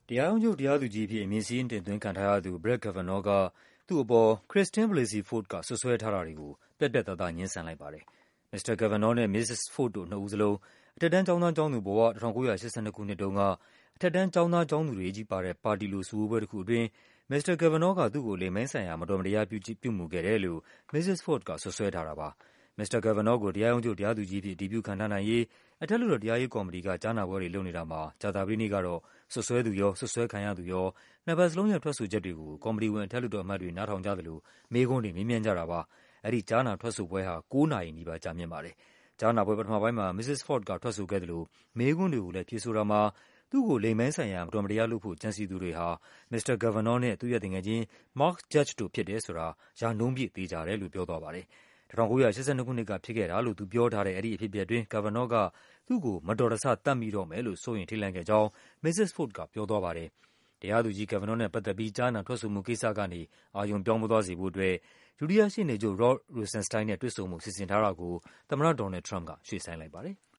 တရားရုံးချုပ်တရားသူကြီးအဖြစ် အမည်စာရင်းတင်သွင်းခံထားရသူ Brett Kavanaugh က သူ့အပေါ် Christine Blasey Ford က စွပ်စွဲထားတာတွေကို ပြတ်ပြတ်သားသား ငြင်းဆန်လိုက်ပါတယ်။ မစ္စတာ Kavanaugh နဲ့ မစ္စစ် Ford တို့နှစ်ဦးစလုံး အထက်တန်း ကျောင်းသားကျောင်းသူဘဝ ၁၉၈၂ ခုနှစ်တုန်းက အထက်တန်း ကျောင်းသားကျောင်းသူတွေချည်းပါတဲ့ ပါတီလို စုဝေးပွဲတခုအတွင်း မစ္စတာ Kavanaugh က သူ့ကို လိင်ပိုင်းဆိုင်ရာ မတော်မတရားပြုမူခဲ့တယ်လို့ မစ္စစ် Ford က စွပ်စွဲထားတာပါ။ မစ္စတာ Kavanaugh ကို တရားရုံးချုပ် တရားသူကြီးအဖြစ် အတည်ပြုခန့်ထားနိုင်ရေး အထက်လွှတ်တော် တရားရေးကော်မတီက ကြားနာပွဲတွေလုပ်နေတာမှာ ကြာသပတေးနေ့ကတော့ စွပ်စွဲသူရော၊ စွပ်စွဲခံရသူရော နှစ်ဘက်လုံးရဲ့ ထွက်ဆိုချက်တွေကို ကော်မတီဝင် အထက်လွှတ်တော်အမတ်တွေ နားထောင်ကြသလို မေးခွန်းတွေ မေးမြန်းကြတာပါ။ အဲဒီ ကြားနာထွက်ဆိုပွဲဟာ ၉ နာရီနီးပါး ကြာမြင့်ပါတယ်။ ကြားနာပွဲ ပထမပိုင်းမှာ မစ္စစ် Ford က ထွက်ဆိုခဲ့သလို မေးခွန်းတွေကိုလည်း ဖြေဆိုတာမှာ သူ့ကို လိင်ပိုင်းဆိုင်ရာ မတော်မတရားလုပ်ဖို့ ကြံစည်သူတွေဟာ မစ္စတာ Kavanaugh နဲ့ သူ့ရဲ့သူငယ်ချင်း Mark Judge တို့ဖြစ်တယ်ဆိုတာ ရာနှုန်းပြည့် သေချာတယ်လို့ ပြောသွားပါတယ်။ ၁၉၈၂ ခုနှစ်က ဖြစ်ခဲ့တာလို့ သူပြောထားတဲ့ အဲဒီအဖြစ်အပျက်အတွင်း Kavanaugh က သူ့ကို မတော်တဆ သတ်မိတော့မယ်လို့ စိုးရိမ်ထိတ်လန့်ခဲ့ကြောင်း မစ္စစ် Ford က ပြောသွားပါတယ်။ တရားသူကြီး Kavanaugh နဲ့ပတ်သက်ပြီး ကြားနာထွက်ဆိုမှုကိစ္စကနေ အာရုံပြောင်းမသွားစေဖို့အတွက် ဒုတိယရှေ့နေချုပ် Rod Rosenstein နဲ့ တွေ့ဆုံဖို့ စီစဉ်ထားတာကို သမ္မတ ဒေါ်နယ်လ်ဒ် ထရမ့်ပ်က ရွှေ့ဆိုင်းလိုက်ပါတယ်။